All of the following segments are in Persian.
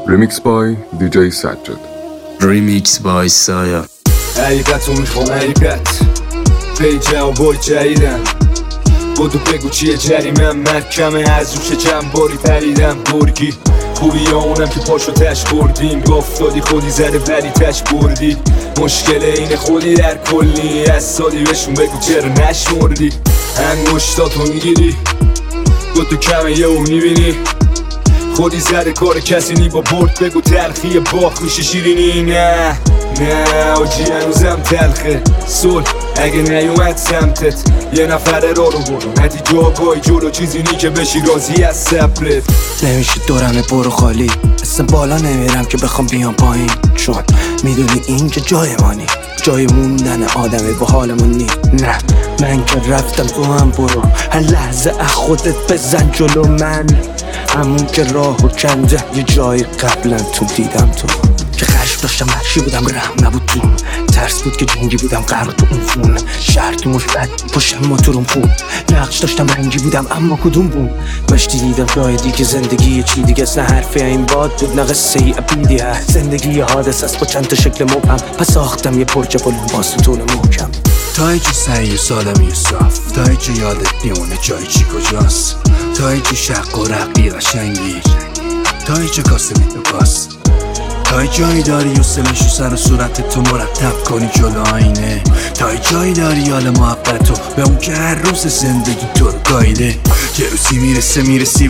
Remix by DJ Sajjad. Remix by Saya. حقیقتو میخوام حقیقت پیجم بای جریدم بودو بگو چیه جریمم مرکمه از روش چند باری پریدم گرگی خوبی ها اونم که پاشو تش بردیم گفتادی خودی زده ولی تش بردی مشکل اینه خودی در کلی از سالی بهشون بگو چرا نشمردی انگشتاتو میگیری دوتو کمه یه میبینی خودی زده کار کسی نی با برد بگو تلخی باخ میشه شیرینی نه آجی هنوزم تلخه سل اگه نیومد سمتت یه نفر را رو برو ندی جاگای جلو چیزی نی که بشی راضی از صبرت نمیشه دورمه برو خالی اصلا بالا نمیرم که بخوام بیام پایین چون میدونی اینجا جای مانی جای موندن آدمه با حالمون نی نه من که رفتم تو هم برو هر لحظه از خودت بزن جلو من همون که راهو کنده یه جای قبلا تو دیدم تو که خشم داشتم وحشی بودم رحم نبود تو ترس بود که جنگی بودم غرق تو اون فون شهر تو مشبت پشم ما تو روم خون نقش داشتم رنگی بودم اما کدوم بود مشتی دیدم جای دیگه زندگی یه چی دیگه است نه حرفی این باد بود نه قصه ای ابیدی هست زندگی یه حادث است با چند تا شکل مبهم پس ساختم یه پرچه پل باستون محکم تا اینجا سعی سالمی و صاف تا اینجا یادت میمونه جای چی کجاست تا اینجا شق و رقی قشنگی تا اینجا کاسه میتوکاست تا جایی داری و سلشو سر و صورت تو مرتب کنی جلو آینه تا جایی داری حال محبت تو به اون که هر روز زندگی تو رو گایده یه روزی میرسی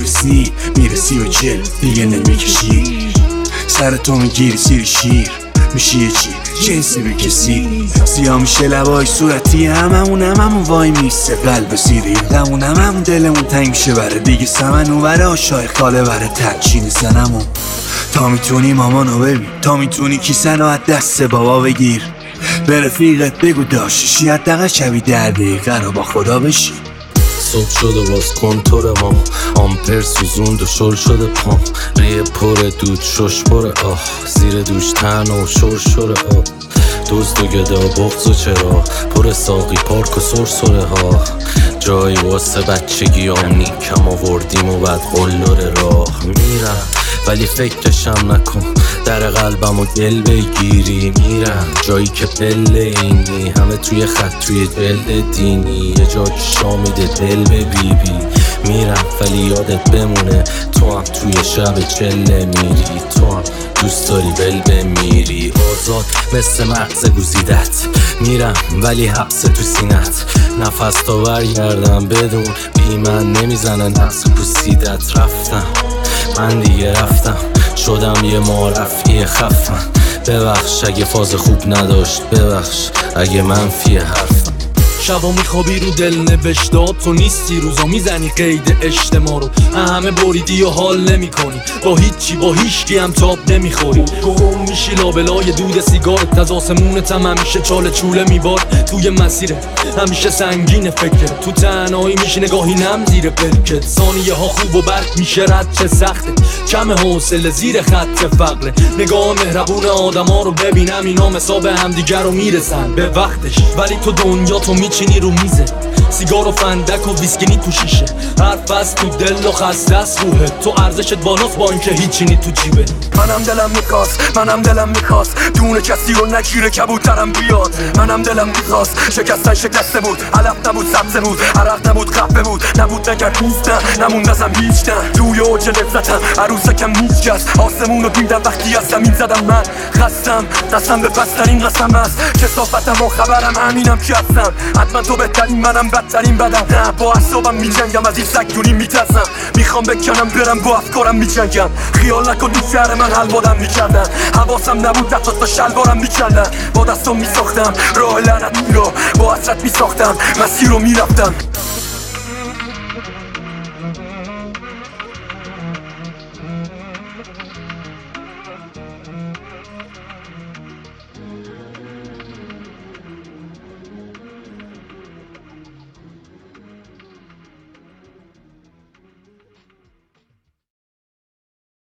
به چل دیگه نمیکشی سر تو میگیری سیر شیر میشی یه چی جنسی به کسی سیاه میشه لبای صورتی هممون وای میسته قلب سیری همون دلمون تنگ میشه بره دیگه سمن و بره آشای خاله بره تنچین زنمون تا میتونی مامانو ببین تا میتونی کیسن و از دست بابا بگیر به رفیقت بگو داشتشی حداقل شبی 10 دقیقه رو با خدا بشی صبح شده باز کنتور ما آمپر سوزوند و شل شده پام ریه پر دود شش پر آه زیر دوش تن و شر آه دزد و گدا بغض و چرا پر ساقی پارک و سرسره ها جایی واسه بچگی آمنی کم آوردیم و بعد قلدر راه میرم ولی فکرشم نکن در قلبم و دل بگیری میرم جایی که پله اینی همه توی خط توی جلد دینی یه جا که شامیده دل به بیبی میرم ولی یادت بمونه تو هم توی شب چله میری تو هم دوست داری بل بمیری آزاد مثل مغز گزیدت میرم ولی حبس تو سینت نفس تا برگردم بدون بی من نمیزنه نفس پوسیدت رفتم من دیگه رفتم شدم یه معرفی خفن ببخش اگه فاز خوب نداشت ببخش اگه منفی حرفم شبا میخوابی رو دل نوشتات تو نیستی روزا میزنی قید اجتماع رو همه بریدی و حال نمی کنی با هیچی با هیچکی هم تاب نمیخوری گم میشی لابلای دود سیگارت از آسمونت هم همیشه چاله چوله میبار توی مسیره همیشه سنگین فکر تو تنهایی میشی نگاهی نم زیر پلکت ثانیه ها خوب و بد میشه رد چه سخته کم حوصله زیر خط فقره نگاه مهربون آدما رو ببینم اینا مثلا به همدیگر رو میرسن به وقتش ولی تو دنیا تو میچینی رو میزه سیگار و فندک و ویسکینی تو شیشه حرف از تو دل و خسته از روحه تو ارزشت بالاست با اینکه هیچی نی تو جیبه منم دلم میخواست دونه کسی رو نگیره کبوترم بیاد منم دلم میخواست شکسته بود علف نبود سبزه بود عرق نبود قهوه بود نبود نگرد نیست نموند ازم هیچ نه توی اوج لذتم عروسکم میشکست آسمون رو دیدم وقتی از زمین زدم من خستم دستم به پسترین قسم است کثافتم و خبرم همینم که هستم حتما تو بهترین منم بدترین بدم نه با اعصابم میجنگم از این سگدونی میترسم میخوام بکنم برم با افکارم میجنگم خیال نکن تو شهر من حلوادم میکردن حواسم نبود دست تا شلوارم میکردن با دستم میساختم راه لعنتی رو با حسرت میساختم مسیر رو میرفتم